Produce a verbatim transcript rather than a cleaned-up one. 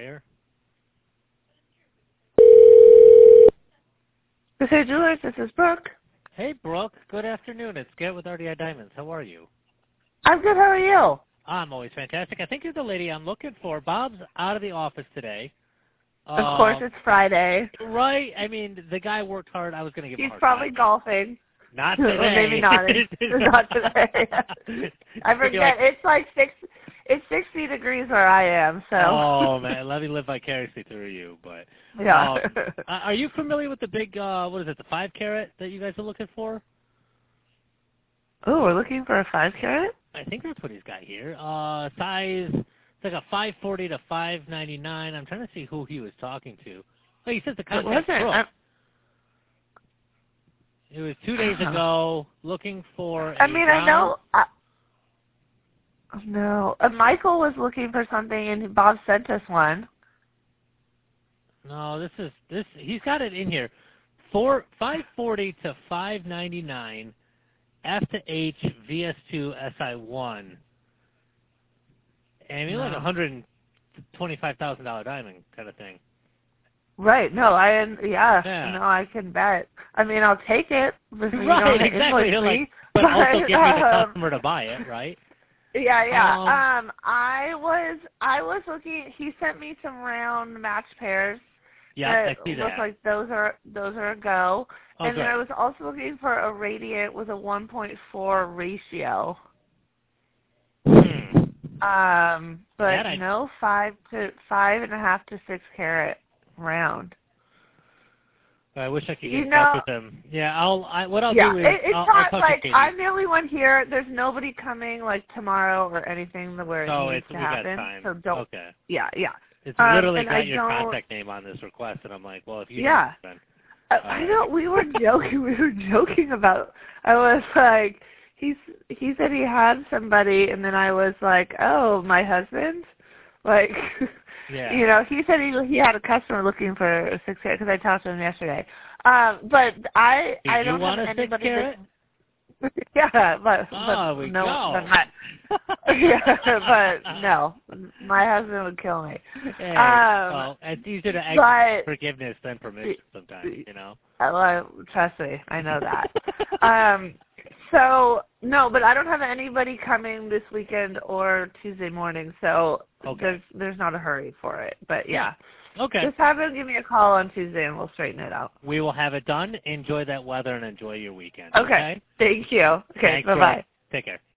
dryer. Hey, Jewelers, this is Brooke. Hey, Brooke. Good afternoon. It's Get with R D I Diamonds. How are you? I'm good. How are you? I'm always fantastic. I think you're the lady I'm looking for. Bob's out of the office today. Of um, course, it's Friday. Right. I mean, the guy worked hard. I was going to give him a hard He's probably time. golfing. Not today. Or maybe not. Not today. I forget. Like, it's like six. It's sixty degrees where I am. So. Oh man, let me live vicariously through you. But yeah. Um, are you familiar with the big? Uh, what is it? The five carat that you guys are looking for? Oh, we're looking for a five carat. I think that's what he's got here. Uh, size. It's like a five forty to five ninety nine. I'm trying to see who he was talking to. Oh, he says the contact Brooke. It was two days ago. Looking for. A I mean, round. I know. I, no, uh, Michael was looking for something, and Bob sent us one. No, this is this. He's got it in here. Four five forty to five ninety nine. F to H V S two S I one. I mean, no. like a hundred and twenty-five thousand dollar diamond kind of thing. Right. No, I yeah, yeah. No, I can bet. I mean, I'll take it. If you right. don't Exactly. Like, me, but, but also get me the um, customer to buy it. Right. Yeah, yeah. Um, um, I was I was looking. He sent me some round match pairs. Yeah, that I see that. Look like those are those are a go. Oh, and good. then I was also looking for a radiant with a one point four ratio. Hmm. Um, but I... no five to five and a half to six carat round. I wish I could get you in know, touch with them. Yeah, I'll. I, what I'll yeah, do is it, it's I'll, not I'll like to I'm the only one here. There's nobody coming like tomorrow or anything where it so needs it's, to we happen. got time. So don't. Okay. Yeah, yeah. It's um, literally got I your don't, contact name on this request, and I'm like, well, if you yeah. don't, then. I, I know we were joking. We were joking about. I was like, he's he said he had somebody, and then I was like, oh, my husband, like, yeah. you know, he said he he had a customer looking for a six carat because I talked to him yesterday. Um, but I Do I you don't want have a six anybody. carat? yeah, but, oh, but we no, go. but my, yeah, but no, my husband would kill me. Hey, um, well, it's easier to ask but, forgiveness than permission sometimes, you know. Well, trust me, I know that. um, so no, but I don't have anybody coming this weekend or Tuesday morning, so okay. there's there's not a hurry for it. But yeah. Okay. Just have them give me a call on Tuesday and we'll straighten it out. We will have it done. Enjoy that weather and enjoy your weekend. Okay. Okay. Thank you. Okay. Thanks, bye bye. Take care.